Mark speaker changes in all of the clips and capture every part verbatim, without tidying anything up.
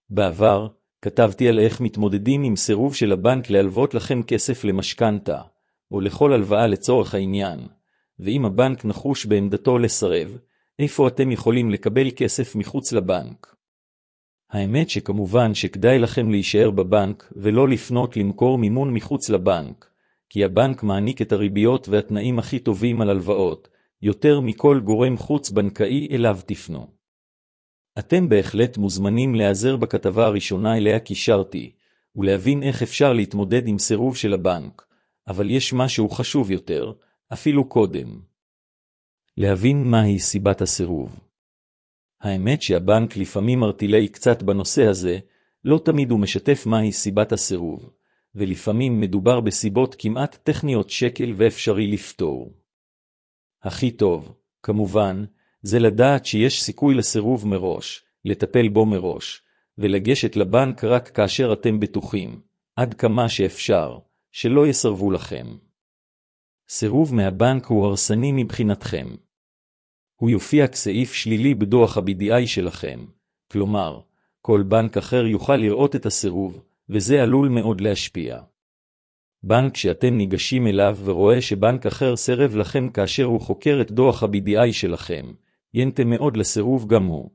Speaker 1: בעבר, כתבתי על איך מתמודדים עם סירוב של הבנק להלוות לכם כסף למשכנתה, או לכל הלוואה לצורך העניין, ואם הבנק נחוש בעמדתו לסרב, איפה אתם יכולים לקבל כסף מחוץ לבנק? האמת שכמובן שכדאי לכם להישאר בבנק ולא לפנות למכור מימון מחוץ לבנק, כי הבנק מעניק את הריביות והתנאים הכי טובים על הלוואות, יותר מכל גורם חוץ בנקאי אליו תפנו. אתם בהחלט מוזמנים להיעזר בכתבה הראשונה אליה קישרתי, ולהבין איך אפשר להתמודד עם סירוב של הבנק, אבל יש משהו חשוב יותר, אפילו קודם. להבין מהי סיבת הסירוב. האמת שהבנק לפעמים מרטילי קצת בנושא הזה, לא תמיד הוא משתף מהי סיבת הסירוב, ולפעמים מדובר בסיבות כמעט טכניות שקל ואפשרי לפתור. הכי טוב, כמובן, זה לדעת שיש סיכוי לסירוב מראש, לטפל בו מראש, ולגשת לבנק רק כאשר אתם בטוחים, עד כמה שאפשר, שלא יסרבו לכם. סירוב מהבנק הוא הרסני מבחינתכם. הוא יופיע כסעיף שלילי בדוח ה-בי די איי שלכם, כלומר, כל בנק אחר יוכל לראות את הסירוב, וזה עלול מאוד להשפיע. בנק שאתם ניגשים אליו ורואה שבנק אחר סירב לכם כאשר הוא חוקר את דוח ה-בי די איי שלכם, ינתם מאוד לסירוב גם הוא.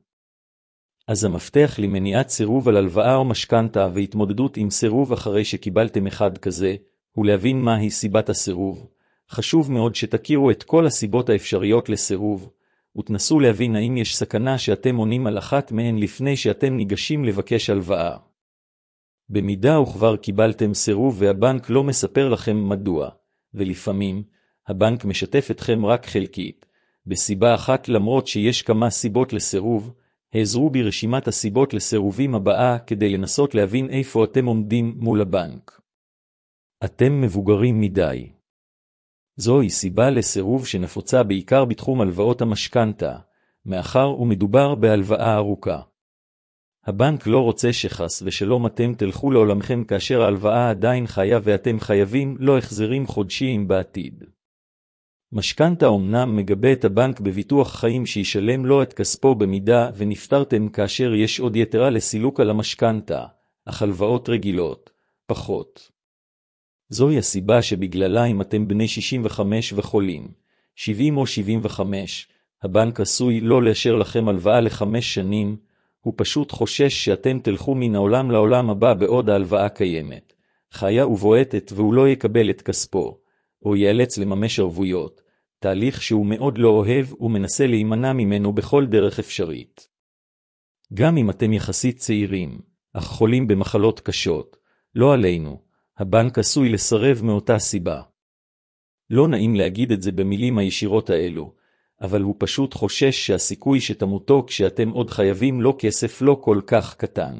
Speaker 1: אז המפתח למניעת סירוב על הלוואה או משכנתה והתמודדות עם סירוב אחרי שקיבלתם אחד כזה, הוא להבין מהי סיבת הסירוב. חשוב מאוד שתכירו את כל הסיבות האפשריות לסירוב, ותנסו להבין האם יש סכנה שאתם עונים על אחת מהן לפני שאתם ניגשים לבקש הלוואה. במידה וכבר קיבלתם סירוב והבנק לא מספר לכם מדוע, ולפעמים, הבנק משתף אתכם רק חלקית, בסיבה אחת למרות שיש כמה סיבות לסירוב, העזרו ברשימת הסיבות לסירובים הבאה כדי לנסות להבין איפה אתם עומדים מול הבנק. אתם מבוגרים מדי. זוהי סיבה לסירוב שנפוצה בעיקר בתחום הלוואות המשכנתה, מאחר ומדובר בהלוואה ארוכה. הבנק לא רוצה שחס ושלום אתם תלכו לעולמכם כאשר ההלוואה עדיין חיה ואתם חייבים לא החזרים חודשיים בעתיד. משכנתה אומנם מגבה את הבנק בביטוח חיים שישלם לו את כספו במידה ונפטרתם כאשר יש עוד יתרה לסילוק על המשכנתה, אך הלוואות רגילות, פחות. זוהי הסיבה שבגללה אם אתם בני שישים וחמש וחולים, שבעים או שבעים וחמש, הבנק עשוי לא לאשר לכם הלוואה לחמש שנים, הוא פשוט חושש שאתם תלכו מן העולם לעולם הבא בעוד ההלוואה קיימת, חיה ובועטת והוא לא יקבל את כספו, או ייאלץ לממש ערבויות, תהליך שהוא מאוד לא אוהב ומנסה להימנע ממנו בכל דרך אפשרית. גם אם אתם יחסית צעירים, אך חולים במחלות קשות, לא עלינו, הבנק עשוי לסרב מאותה סיבה. לא נעים להגיד את זה במילים הישירות האלו, אבל הוא פשוט חושש שהסיכוי שתמותו כשאתם עוד חייבים לו כסף לא כל כך קטן.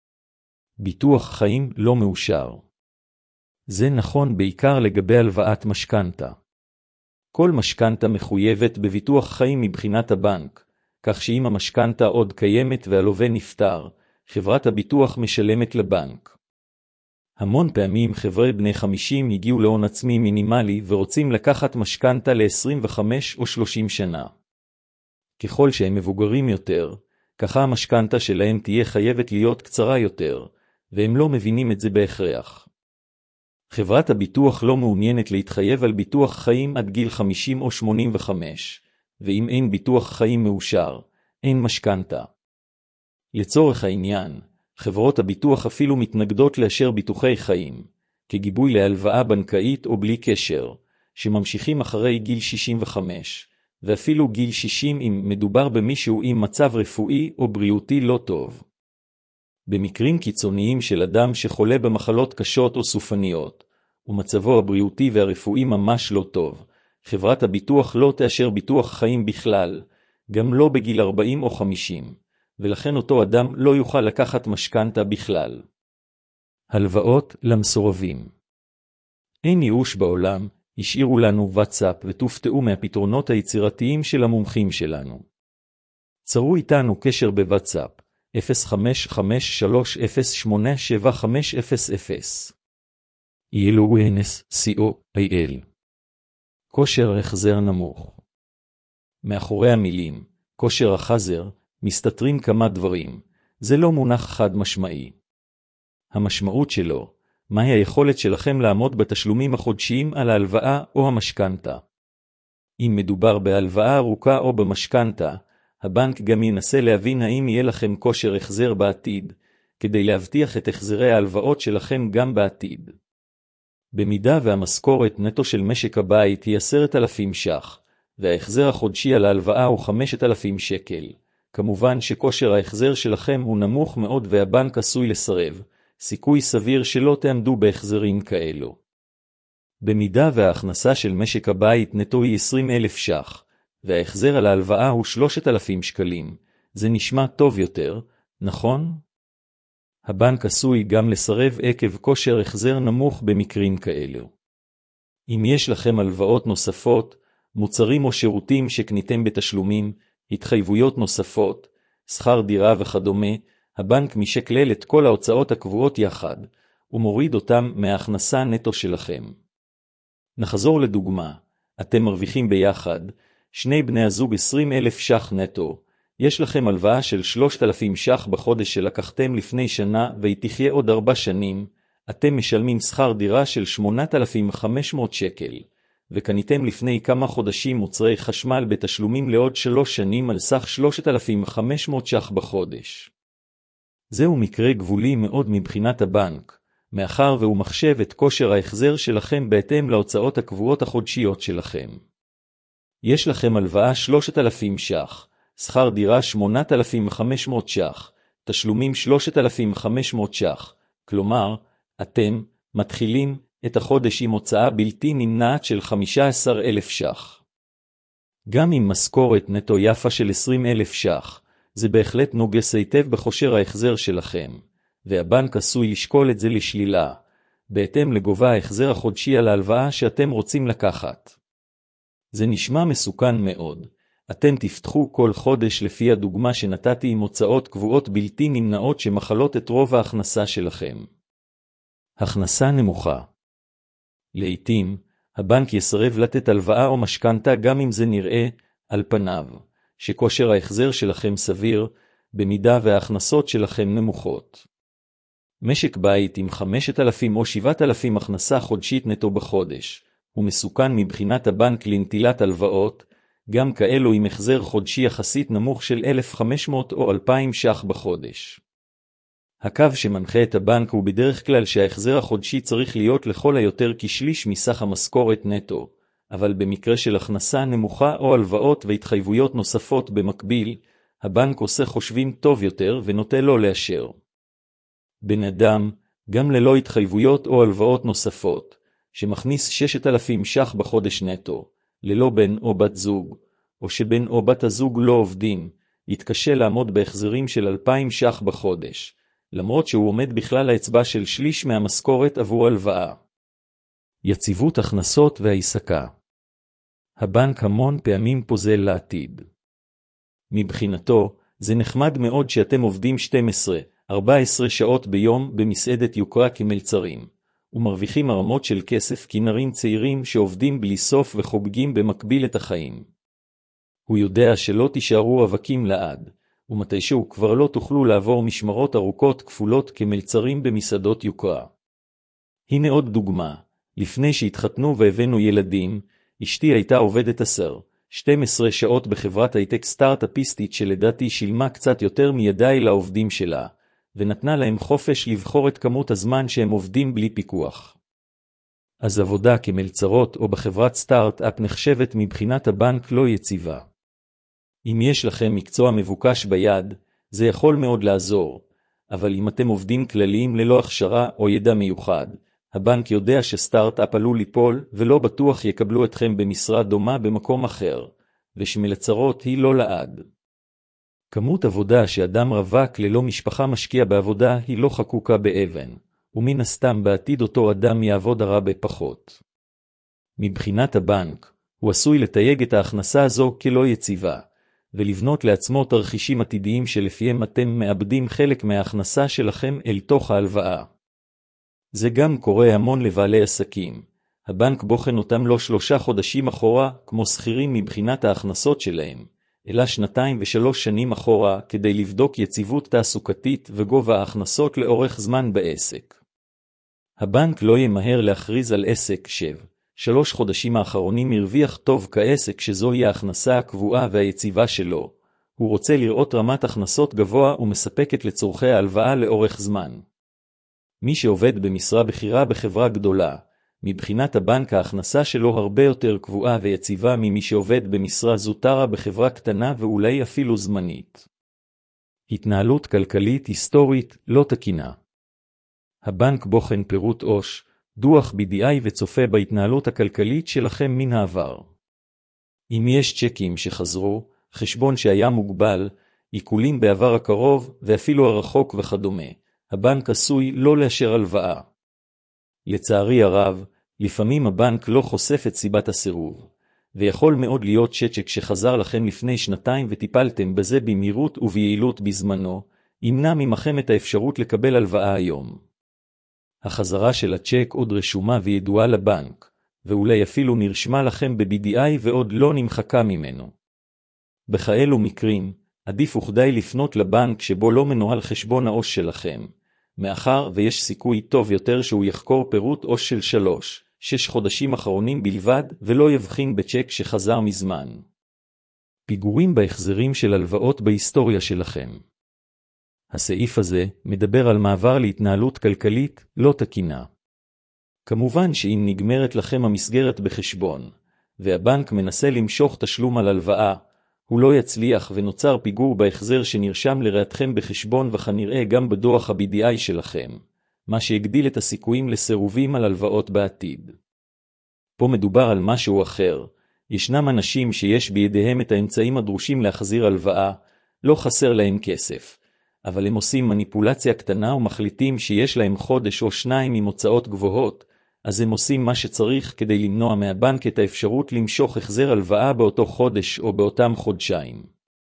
Speaker 1: ביטוח חיים לא מאושר. זה נכון בעיקר לגבי הלוואת משכנתה. כל משכנתה מחויבת בביטוח חיים מבחינת הבנק, כך שאם המשכנתה עוד קיימת והלווה נפטר, חברת הביטוח משלמת לבנק. המון פעמים חבר'ה בני חמישים הגיעו להון עצמי מינימלי ורוצים לקחת משכנתה ל-עשרים וחמש או שלושים שנה. ככל שהם מבוגרים יותר, ככה המשכנתה שלהם תהיה חייבת להיות קצרה יותר, והם לא מבינים את זה בהכרח. חברת הביטוח לא מעוניינת להתחייב על ביטוח חיים עד גיל חמישים או שמונים וחמש, ואם אין ביטוח חיים מאושר, אין משכנתה. לצורך העניין, חברות הביטוח אפילו מתנגדות לאשר ביטוחי חיים, כגיבוי להלוואה בנקאית או בלי קשר, שממשיכים אחרי גיל שישים וחמש, ואפילו גיל שישים אם מדובר במישהו עם מצב רפואי או בריאותי לא טוב. במקרים קיצוניים של אדם שחולה במחלות קשות או סופניות, ומצבו הבריאותי והרפואי ממש לא טוב, חברת הביטוח לא תאשר ביטוח חיים בכלל, גם לא בגיל ארבעים או חמישים, ולכן אותו אדם לא יוכל לקחת משכנתה בכלל. הלוואות למסורבים. אין ייאוש בעולם, השאירו לנו וואטסאפ ותופתעו מהפתרונות היצירתיים של המומחים שלנו. צרו איתנו קשר בוואטסאפ, אפס חמש חמש שלוש אפס שמונה שבע חמש אפס אפס. אילואנס סי או איי אל. כושר החזר נמוך. מאחורי המילים, כושר החזר, מסתתרים כמה דברים. זה לא מונח חד משמעי. המשמעות שלו, מהי היכולת שלכם לעמוד בתשלומים החודשיים על ההלוואה או המשכנתה. אם מדובר בהלוואה ארוכה או במשכנתה, הבנק גם ינסה להבין האם יהיה לכם כושר החזר בעתיד, כדי להבטיח את החזרי ההלוואות שלכם גם בעתיד. במידה והמשכורת נטו של משק הבית היא עשרת אלפים ש"ח, וההחזר החודשי על ההלוואה הוא חמשת אלפים שקל, כמובן שכושר ההחזר שלכם הוא נמוך מאוד והבנק עשוי לסרב, סיכוי סביר שלא תעמדו בהחזרים כאלו. במידה וההכנסה של משק הבית נטו היא עשרים אלף ש"ח, וההחזר על ההלוואה הוא שלושת אלפים שקלים, זה נשמע טוב יותר, נכון? הבנק עשוי גם לסרב עקב כושר החזר נמוך במקרים כאלו. אם יש לכם הלוואות נוספות, מוצרים או שירותים שקניתם בתשלומים, התחייבויות נוספות, שכר דירה וכדומה, הבנק משקלל את כל ההוצאות הקבועות יחד, ומוריד אותם מההכנסה נטו שלכם. נחזור לדוגמה, אתם מרוויחים ביחד, שני בני הזוג עשרים אלף ש"ח נטו, יש לכם הלוואה של שלושת אלפים ש"ח בחודש שלקחתם לפני שנה והיא תחיה עוד ארבע שנים, אתם משלמים שכר דירה של שמונת אלפים וחמש מאות שקל, וקניתם לפני כמה חודשים מוצרי חשמל בתשלומים לעוד שלוש שנים על סך שלושת אלפים וחמש מאות ש"ח בחודש. זהו מקרה גבולי מאוד מבחינת הבנק, מאחר והוא מחשב את כושר ההחזר שלכם בהתאם להוצאות הקבועות החודשיות שלכם. יש לכם הלוואה שלושת אלפים ש"ח, שכר דירה שמונת אלפים וחמש מאות ש"ח, תשלומים שלושת אלפים וחמש מאות ש"ח, כלומר, אתם מתחילים את החודש עם הוצאה בלתי נמנעת של חמישה עשר אלף ש"ח. גם עם משכורת נטו יפה של עשרים אלף ש"ח, זה בהחלט נוגס היטב בכושר ההחזר שלכם, והבנק עשוי לשקול את זה לשלילה, בהתאם לגובה ההחזר החודשי על ההלוואה שאתם רוצים לקחת. זה נשמע מסוכן מאוד. אתם תפתחו כל חודש לפי הדוגמה שנתתי עם הוצאות קבועות בלתי נמנעות שמחלות את רוב ההכנסה שלכם. הכנסה נמוכה. לעתים, הבנק יסרב לתת הלוואה או משכנתה גם אם זה נראה, על פניו, שכושר ההחזר שלכם סביר, במידה וההכנסות שלכם נמוכות. משק בית עם חמשת אלפים או שבעת אלפים הכנסה חודשית נטו בחודש, הוא מסוכן מבחינת הבנק לנטילת הלוואות, גם כאלו עם החזר חודשי יחסית נמוך של אלף וחמש מאות או אלפיים ש"ח בחודש. הקו שמנחה את הבנק הוא בדרך כלל שההחזר החודשי צריך להיות לכל היותר כשליש מסך המשכורת נטו, אבל במקרה של הכנסה נמוכה או הלוואות והתחייבויות נוספות במקביל, הבנק עושה חושבים טוב יותר ונוטה לו לאשר. בן אדם, גם ללא התחייבויות או הלוואות נוספות, שמכניס ששת אלפים ש"ח בחודש נטו, ללא בן או בת זוג, או שבן או בת הזוג לא עובדים, יתקשה לעמוד בהחזרים של אלפיים ש"ח בחודש, למרות שהוא עומד בכלל האצבע של שליש מהמשכורת עבור הלוואה. יציבות הכנסות והעסקה. הבנק המון פעמים פוזל לעתיד. מבחינתו, זה נחמד מאוד שאתם עובדים שתים עשרה ארבע עשרה שעות ביום במסעדת יוקרה כמלצרים, ומרוויחים הרמות של כסף כנערים צעירים שעובדים בלי סוף וחוגגים במקביל את החיים. הוא יודע שלא תישארו רווקים לעד, ומתישהו כבר לא תוכלו לעבור משמרות ארוכות כפולות כמלצרים במסעדות יוקרה. הנה עוד דוגמה, לפני שהתחתנו והבאנו ילדים, אשתי הייתה עובדת עשר, שתים עשרה שעות בחברת הייטק סטארט-אפיסטית שלדעתי שילמה קצת יותר מידי לעובדים שלה, ונתנה להם חופש לבחור את כמות הזמן שהם עובדים בלי פיקוח. אז עבודה כמלצרות או בחברת סטארט-אפ נחשבת מבחינת הבנק לא יציבה. אם יש לכם מקצוע מבוקש ביד, זה יכול מאוד לעזור, אבל אם אתם עובדים כלליים ללא הכשרה או ידע מיוחד, הבנק יודע שסטארט-אפ עלול ליפול ולא בטוח יקבלו אתכם במשרה דומה במקום אחר, ושמלצרות היא לא לעד. כמות עבודה שאדם רווק ללא משפחה משקיע בעבודה היא לא חקוקה באבן, ומן הסתם בעתיד אותו אדם יעבוד הרבה פחות. מבחינת הבנק, הוא עשוי לתייג את ההכנסה הזו כלא יציבה, ולבנות לעצמו תרחישים עתידיים שלפיהם אתם מאבדים חלק מההכנסה שלכם אל תוך ההלוואה. זה גם קורה המון לבעלי עסקים. הבנק בוחן אותם לא שלושה חודשים אחורה, כמו שכירים מבחינת ההכנסות שלהם, אלא שנתיים ושלוש שנים אחורה כדי לבדוק יציבות תעסוקתית וגובה ההכנסות לאורך זמן בעסק. הבנק לא ימהר להכריז על עסק שב. שלוש חודשים האחרונים הרוויח טוב כעסק שזוהי ההכנסה הקבועה והיציבה שלו. הוא רוצה לראות רמת הכנסות גבוה ומספקת לצורכי ההלוואה לאורך זמן. מי שעובד במשרה בכירה בחברה גדולה, מבחינת הבנק ההכנסה שלו הרבה יותר קבועה ויציבה ממי שעובד במשרה זוטרה בחברה קטנה ואולי אפילו זמנית. התנהלות כלכלית היסטורית לא תקינה. הבנק בוחן פירוט עו"ש, דוח בי די איי וצופה בהתנהלות הכלכלית שלכם מן העבר. אם יש צ'קים שחזרו, חשבון שהיה מוגבל, עיקולים בעבר הקרוב ואפילו הרחוק וכדומה, הבנק עשוי לא לאשר הלוואה. לצערי הרב, לפעמים הבנק לא חושף את סיבת הסירוב, ויכול מאוד להיות שצ'ק שחזר לכם לפני שנתיים וטיפלתם בזה במהירות וביעילות בזמנו, ימנע ממכם את האפשרות לקבל הלוואה היום. החזרה של הצ'ק עוד רשומה וידועה לבנק, ואולי אפילו נרשמה לכם ב-בי די איי ועוד לא נמחקה ממנו. בכאלו מקרים, עדיף וכדאי לפנות לבנק שבו לא מנוהל חשבון העו"ש שלכם, מאחר ויש סיכוי טוב יותר שהוא יחקור פירוט עו"ש של שלוש, שש חודשים אחרונים בלבד ולא יבחין בצ'ק שחזר מזמן. פיגורים בהחזרים של הלוואות בהיסטוריה שלכם. הסעיף הזה מדבר על מעבר להתנהלות כלכלית לא תקינה. כמובן שאם נגמרת לכם המסגרת בחשבון, והבנק מנסה למשוך תשלום על הלוואה, הוא לא יצליח ונוצר פיגור בהחזר שנרשם לראתכם בחשבון וכנראה גם בדוח ה-בי די איי שלכם, מה שהגדיל את הסיכויים לסירובים על הלוואות בעתיד. פה מדובר על משהו אחר. ישנם אנשים שיש בידיהם את האמצעים הדרושים להחזיר הלוואה, לא חסר להם כסף, אבל הם עושים מניפולציה קטנה ומחליטים שיש להם חודש או שניים עם הוצאות גבוהות, אז הם עושים מה שצריך כדי למנוע מהבנק את האפשרות למשוך החזר הלוואה באותו חודש או באותם חודשיים.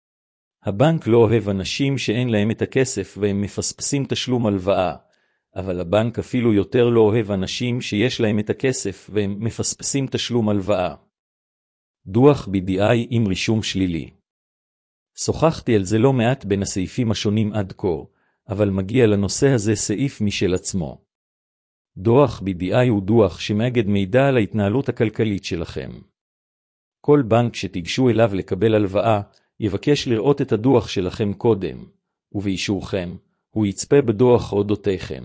Speaker 1: הבנק לא אוהב אנשים שאין להם את הכסף והם מפספסים תשלום הלוואה, אבל הבנק אפילו יותר לא אוהב אנשים שיש להם את הכסף והם מפספסים תשלום הלוואה. דוח בי די איי עם רישום שלילי. שוחחתי על זה לא מעט בין הסעיפים השונים עד כה, אבל מגיע לנושא הזה סעיף משל עצמו. דוח בי די איי הוא דוח שמאגד מידע על ההתנהלות הכלכלית שלכם. כל בנק שתיגשו אליו לקבל הלוואה, יבקש לראות את הדוח שלכם קודם, ובאישורכם, הוא יצפה בדוח אודותיכם.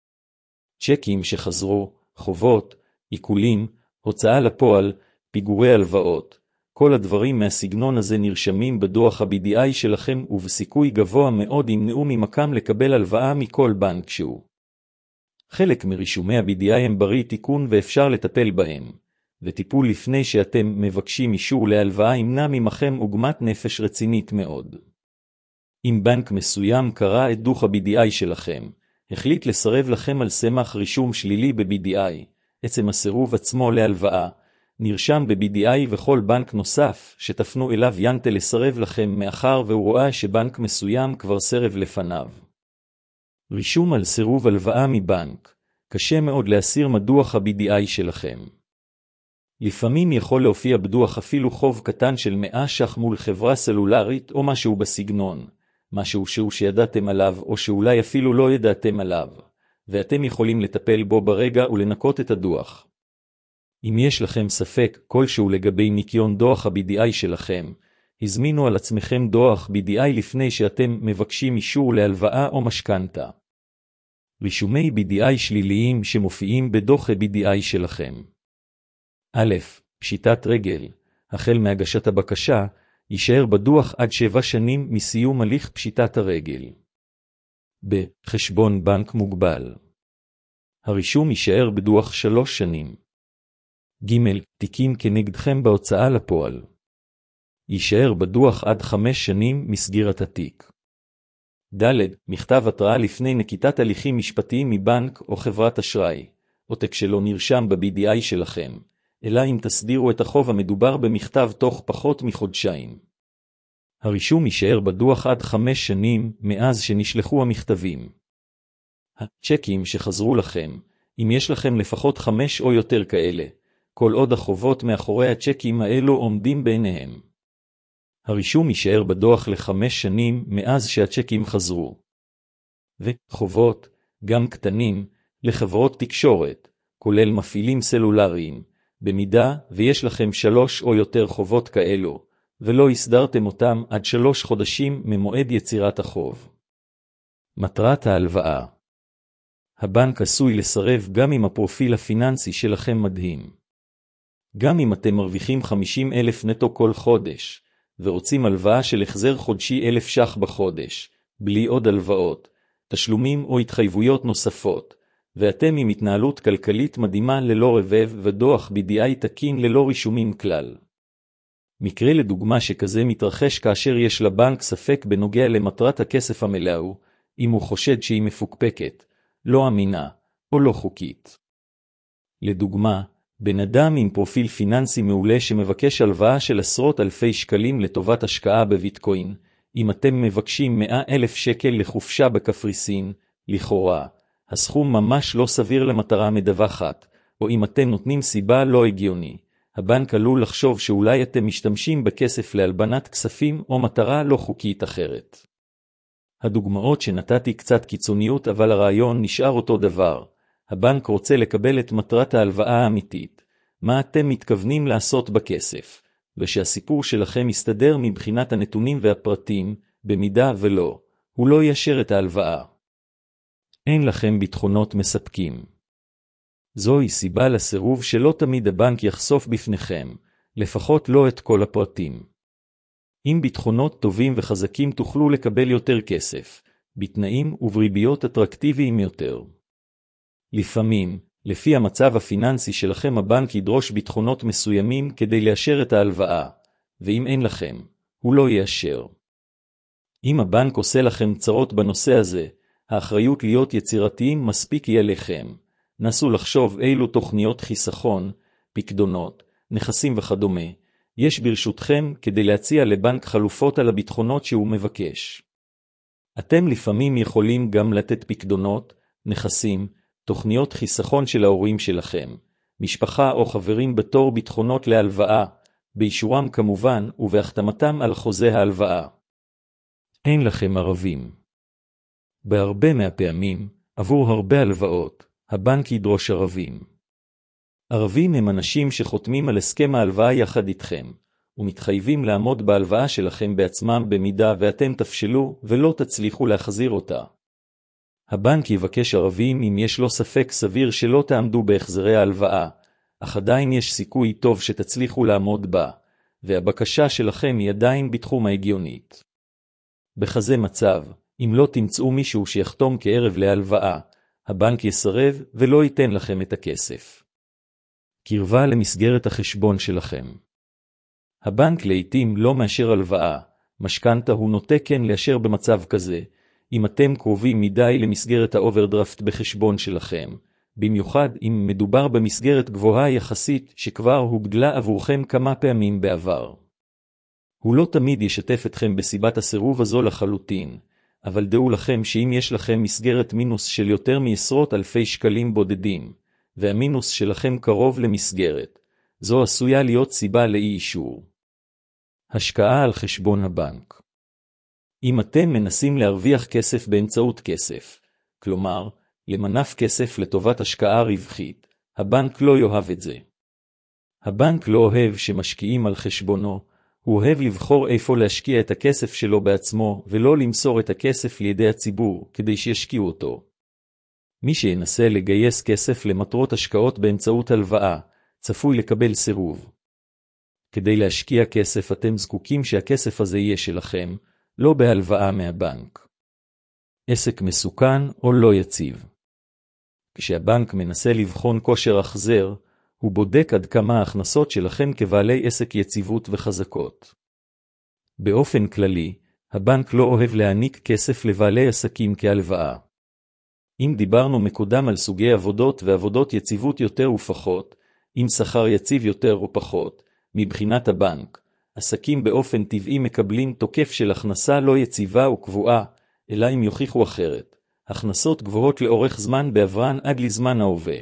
Speaker 1: צ'קים שחזרו, חובות, עיקולים, הוצאה לפועל, פיגורי הלוואות, כל הדברים מהסגנון הזה נרשמים בדוח ה-בי די איי שלכם ובסיכוי גבוה מאוד ימנעו ממכם לקבל הלוואה מכל בנק שהוא. חלק מרישומי ה-בי די איי הם ברי תיקון ואפשר לטפל בהם, וטיפול לפני שאתם מבקשים אישור להלוואה ימנע ממכם עוגמת נפש רצינית מאוד. אם בנק מסוים קרא את דוח ה-בי די איי שלכם, החליט לסרב לכם על סמך רישום שלילי ב-בי די איי, עצם הסירוב עצמו להלוואה, נרשם ב-בי די איי וכל בנק נוסף שתפנו אליו ינטה לסרב לכם מאחר והוא רואה שבנק מסוים כבר סרב לפניו. רישום על סירוב הלוואה מבנק, קשה מאוד להסיר מדוח ה-בי די איי שלכם. לפעמים יכול להופיע בדוח אפילו חוב קטן של מאה ש"ח מול חברה סלולרית או משהו בסגנון, משהו שהוא שידעתם עליו או שאולי אפילו לא ידעתם עליו, ואתם יכולים לטפל בו ברגע ולנקות את הדוח. אם יש לכם ספק כלשהו לגבי ניקיון דוח ה-בי די איי שלכם, הזמינו על עצמכם דוח בי די איי לפני שאתם מבקשים אישור להלוואה או משכנתה. רישומי בי די איי שליליים שמופיעים בדוח ה-בי די איי שלכם. א', פשיטת רגל, החל מהגשת הבקשה, יישאר בדוח עד שבע שנים מסיום הליך פשיטת הרגל. ב. חשבון בנק מוגבל. הרישום יישאר בדוח שלוש שנים. ג'. תיקים כנגדכם בהוצאה לפועל. יישאר בדוח עד חמש שנים מסגירת התיק. ד'. מכתב התראה לפני נקיטת הליכים משפטיים מבנק או חברת אשראי, עותק שלא נרשם ב-בי די איי שלכם, אלא אם תסדירו את החוב המדובר במכתב תוך פחות מחודשיים. הרישום יישאר בדוח עד חמש שנים מאז שנשלחו המכתבים. הצ'קים שחזרו לכם, אם יש לכם לפחות חמש או יותר כאלה, כל עוד החובות מאחורי הצ'קים האלו עומדים בעיניהם. הרישום יישאר בדוח לחמש שנים מאז שהצ'קים חזרו. וחובות, גם קטנים, לחברות תקשורת, כולל מפעילים סלולריים, במידה ויש לכם שלוש או יותר חובות כאלו, ולא הסדרתם אותם עד שלוש חודשים ממועד יצירת החוב. מטרת ההלוואה. הבנק עשוי לסרב גם אם הפרופיל הפיננסי שלכם מדהים. גם אם אתם מרוויחים חמישים אלף נטו כל חודש, ורוצים הלוואה של החזר חודשי אלף ש"ח בחודש, בלי עוד הלוואות, תשלומים או התחייבויות נוספות, ואתם עם התנהלות כלכלית מדהימה ללא רבב ודוח בי די איי תקין ללא רישומים כלל. מקרה לדוגמה שכזה מתרחש כאשר יש לבנק ספק בנוגע למטרת הכסף המלאה, אם הוא חושד שהיא מפוקפקת, לא אמינה או לא חוקית. לדוגמה, בן אדם עם פרופיל פיננסי מעולה שמבקש הלוואה של עשרות אלפי שקלים לטובת השקעה בביטקוין, אם אתם מבקשים מאה אלף שקל לחופשה בקפריסין, לכאורה, הסכום ממש לא סביר למטרה מדווחת, או אם אתם נותנים סיבה לא הגיוני, הבנק עלול לחשוב שאולי אתם משתמשים בכסף להלבנת כספים או מטרה לא חוקית אחרת. הדוגמאות שנתתי קצת קיצוניות, אבל הרעיון נשאר אותו דבר. הבנק רוצה לקבל את מטרת ההלוואה האמיתית, מה אתם מתכוונים לעשות בכסף, ושהסיפור שלכם יסתדר מבחינת הנתונים והפרטים, במידה ולא, הוא לא יאשר את ההלוואה. אין לכם ביטחונות מספקים. זוהי סיבה לסירוב שלא תמיד הבנק יחשוף בפניכם, לפחות לא את כל הפרטים. עם ביטחונות טובים וחזקים תוכלו לקבל יותר כסף, בתנאים ובריביות אטרקטיביים יותר. לפעמים, לפי המצב הפיננסי שלכם הבנק ידרוש ביטחונות מסוימים כדי לאשר את ההלוואה, ואם אין לכם, הוא לא יאשר. אם הבנק עושה לכם צרות בנושא הזה, האחריות להיות יצירתיים מספיק היא עליכם. נסו לחשוב אילו תוכניות חיסכון, פקדונות, נכסים וכדומה, יש ברשותכם כדי להציע לבנק חלופות על הביטחונות שהוא מבקש. אתם לפעמים יכולים גם לתת פקדונות, נכסים, תוכניות חיסכון של ההורים שלכם, משפחה או חברים בתור ביטחונות להלוואה, באישורם כמובן ובהחתמתם על חוזה ההלוואה. אין לכם ערבים. בהרבה מהפעמים, עבור הרבה הלוואות, הבנק ידרוש ערבים. ערבים הם אנשים שחותמים על הסכם ההלוואה יחד איתכם, ומתחייבים לעמוד בהלוואה שלכם בעצמם במידה ואתם תפשלו ולא תצליחו להחזיר אותה. הבנק יבקש ערבים אם יש לו ספק סביר שלא תעמדו בהחזרי ההלוואה, אך עדיין יש סיכוי טוב שתצליחו לעמוד בה, והבקשה שלכם היא עדיין בתחום ההגיונית. בכזה מצב, אם לא תמצאו מישהו שיחתום כערב להלוואה, הבנק יסרב ולא ייתן לכם את הכסף. קרבה למסגרת החשבון שלכם. הבנק לעתים לא מאשר הלוואה, משכנתה הוא נוטה כן לאשר במצב כזה, אם אתם קרובים מדי למסגרת האוברדרפט בחשבון שלכם, במיוחד אם מדובר במסגרת גבוהה יחסית שכבר הוגדלה עבורכם כמה פעמים בעבר. הוא לא תמיד ישתף אתכם בסיבת הסירוב הזו לחלוטין, אבל דעו לכם שאם יש לכם מסגרת מינוס של יותר מעשרות אלפי שקלים בודדים, והמינוס שלכם קרוב למסגרת, זו עשויה להיות סיבה לאי אישור. השקעה על חשבון הבנק. אם אתם מנסים להרוויח כסף באמצעות כסף, כלומר, למנף כסף לטובת השקעה רווחית, הבנק לא יאהב את זה. הבנק לא אוהב שמשקיעים על חשבונו, הוא אוהב לבחור איפה להשקיע את הכסף שלו בעצמו, ולא למסור את הכסף לידי הציבור, כדי שישקיעו אותו. מי שינסה לגייס כסף למטרות השקעות באמצעות הלוואה, צפוי לקבל סירוב. כדי להשקיע כסף אתם זקוקים שהכסף הזה יהיה שלכם, לא בהלוואה מהבנק. עסק מסוכן או לא יציב. כשהבנק מנסה לבחון כושר החזר, הוא בודק עד כמה ההכנסות שלכם כבעלי עסק יציבות וחזקות. באופן כללי, הבנק לא אוהב להעניק כסף לבעלי עסקים כהלוואה. אם דיברנו מקודם על סוגי עבודות ועבודות יציבות יותר ופחות, אם שכר יציב יותר או פחות, מבחינת הבנק, עסקים באופן טבעי מקבלים תוקף של הכנסה לא יציבה וקבועה, אלא אם יוכיחו אחרת. הכנסות גבוהות לאורך זמן בעברן עד לזמן ההווה.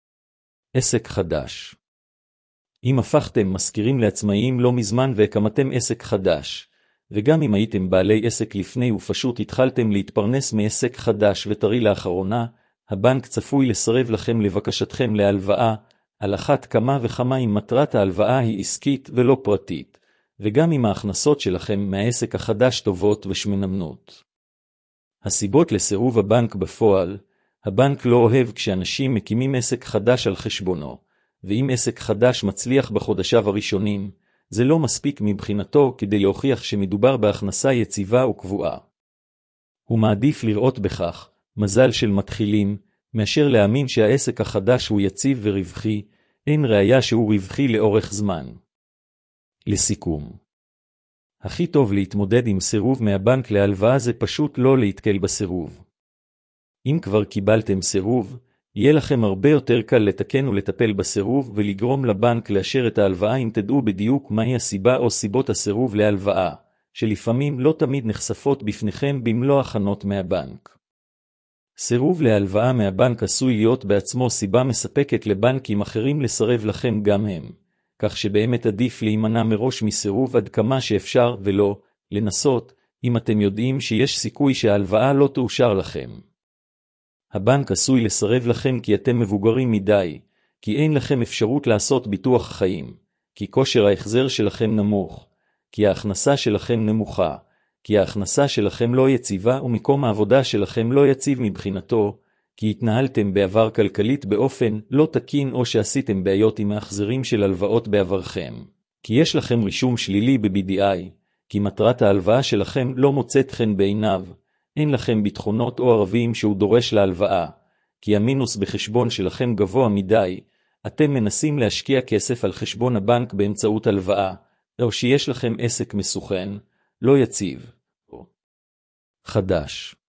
Speaker 1: עסק חדש. אם הפכתם משכירים לעצמאיים לא מזמן והקמתם עסק חדש, וגם אם הייתם בעלי עסק לפני ופשוט התחלתם להתפרנס מעסק חדש וטרי לאחרונה, הבנק צפוי לסרב לכם לבקשתכם להלוואה, על אחת כמה וכמה אם מטרת ההלוואה היא עסקית ולא פרטית, וגם אם ההכנסות שלכם מהעסק החדש טובות ושמנמנות. הסיבות לסירוב הבנק בפועל: הבנק לא אוהב כשאנשים מקימים עסק חדש על חשבונו, ואם עסק חדש מצליח בחודשיו הראשונים, זה לא מספיק מבחינתו כדי להוכיח שמדובר בהכנסה יציבה וקבועה. הוא מעדיף לראות בכך מזל של מתחילים, מאשר להאמין שהעסק החדש הוא יציב ורווחי, אין ראיה שהוא רווחי לאורך זמן. לסיכום, הכי טוב להתמודד עם סירוב מהבנק להלוואה זה פשוט לא להתקל בסירוב. אם כבר קיבלתם סירוב, יהיה לכם הרבה יותר קל לתקן ולטפל בסירוב ולגרום לבנק לאשר את ההלוואה אם תדעו בדיוק מהי הסיבה או סיבות הסירוב להלוואה, שלפעמים לא תמיד נחשפות בפניכם במלוא הכנות מהבנק. סירוב להלוואה מהבנק עשוי להיות בעצמו סיבה מספקת לבנקים אחרים לסרב לכם גם הם, כך שבאמת עדיף להימנע מראש מסירוב עד כמה שאפשר ולא לנסות, אם אתם יודעים שיש סיכוי שההלוואה לא תאושר לכם. הבנק עשוי לסרב לכם כי אתם מבוגרים מדי, כי אין לכם אפשרות לעשות ביטוח חיים, כי כושר ההחזר שלכם נמוך, כי ההכנסה שלכם נמוכה, כי ההכנסה שלכם לא יציבה ומקום העבודה שלכם לא יציב מבחינתו, כי התנהלתם בעבר כלכלית באופן לא תקין או שעשיתם בעיות עם ההחזרים של הלוואות בעברכם, כי יש לכם רישום שלילי ב-בי די איי, כי מטרת ההלוואה שלכם לא מוצאת חן בעיניו, אין לכם ביטחונות או ערבים שהוא דורש להלוואה, כי המינוס בחשבון שלכם גבוה מדי, אתם מנסים להשקיע כסף על חשבון הבנק באמצעות הלוואה, או שיש לכם עסק מסוכן, לא יציב, או חדש.